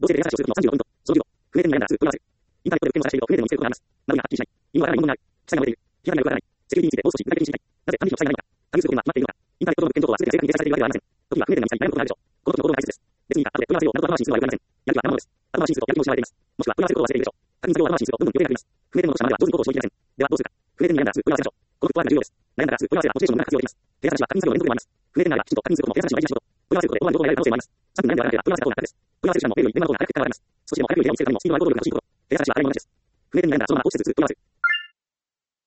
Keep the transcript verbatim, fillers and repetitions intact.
同性で連鎖しをするのさんじゅうごポイント。そのじゅうご。不明点に悩んだら数、問い合わせる。インターネットで保険を探していると不明点を見つけることがあります。なのにはっきりしない。意味はわからない疑問がある。記載が漏れている。批判がよくわからない。セキュリティについてもう少し具体的に知りたい。なぜ管理費の記載がないのか。管理することが決まっているのか。インターネット上の物件情報は全て正確に掲載されているわけではありません。時には不明点が見つかり悩むことがあるでしょう。この時の行動が大切です。別にいいか、後で問い合わせようなどと後回しにするのはよくありません。やる気は生ものです。後回しにするとやる気も失われています。もしくは問い合わせることを忘れているでしょう。確認作業を後回しにするとどんどん余計が増えます。不明点の残したままでは上手に行動をしていきません。ではどうするか。不明点に悩んだらすぐ問い合わせましょう。このフットワークが重要です。悩んだらすぐ問い合わせはモチベーションの無駄が活用できます。手出しは確認作業の連続でもあります。不明点ならきちんと確認することも手出しの大事な仕事。問い合わせることでどうなることがやる可能性もあります。さんぷん悩んでやらなければ問い合わせた方が楽です。問い合わせる手段もメールに電話の方が早く結果が出ます。少しでも早くいい部屋を見つけるためにもスピードのアウトロールが欲しいこと。手出しは洗い物です。不明点に悩んだらそのまま放置せず問い合わせる。